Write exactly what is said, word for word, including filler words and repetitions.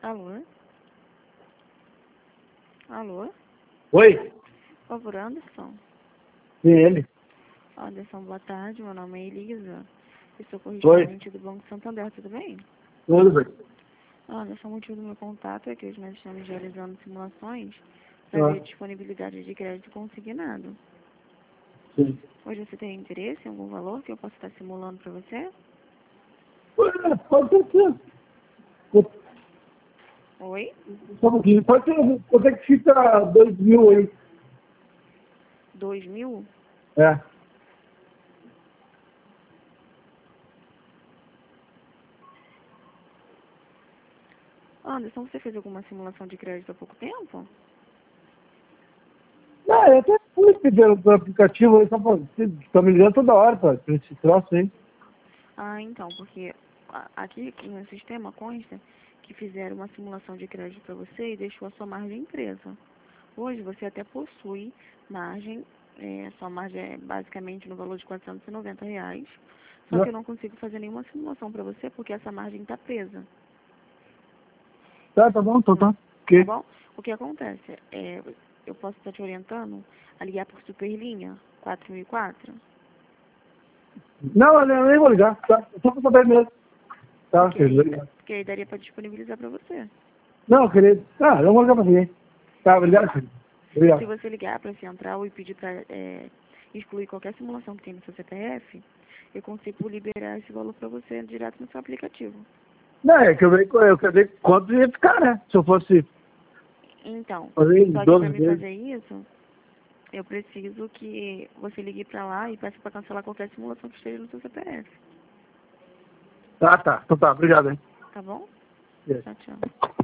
Alô? Alô? Oi? Por favor, Anderson. Sim, ele. Anderson, boa tarde. Meu nome é Elisa. Eu sou Oi. correspondente do Banco Santander, tudo bem? Tudo bem. Anderson, o motivo do meu contato é que hoje nós estamos realizando simulações para Ah, ver a disponibilidade de crédito consignado. sim. Hoje você tem interesse em algum valor que eu possa estar simulando para você? Ué, pode ser sim. Oi? Só um pouquinho. Pode ser. Quanto é que fica dois mil aí? Dois mil? É. Anderson, você fez alguma simulação de crédito há pouco tempo? Não, eu até fui pelo, pelo aplicativo aí, só pra. Tá me ligando toda hora, pra, pra esse troço aí. Ah, então, porque a- aqui, aqui no sistema consta que fizeram uma simulação de crédito para você e deixou a sua margem presa. Hoje você até possui margem, é, sua margem é basicamente no valor de quatrocentos e noventa reais, só que eu Não. não consigo fazer nenhuma simulação para você porque essa margem está presa, Tá, tá bom, então tá. tá Ok. bom? O que acontece? É, eu posso estar te orientando a ligar por Superlinha quatro mil e quatro, Não, eu nem vou ligar, tá? Só pra saber mesmo. Tá, porque aí, querido. porque aí daria para disponibilizar para você. Não, querido. Ah, eu vou ligar pra ninguém. Tá, obrigado, filho. Se Obrigado. você ligar para a central e pedir para é, excluir qualquer simulação que tem no seu C P F, eu consigo liberar esse valor para você direto no seu aplicativo. Não, é que eu, vejo- eu quero ver quanto ia ficar, né? Se eu fosse Então, fazer em só que para doze me vezes. fazer isso, eu preciso que você ligue para lá e peça para cancelar qualquer simulação que esteja no seu C P F. Tá, tá. Então tá, obrigado, hein? Tá bom? Yes. Tchau, tchau.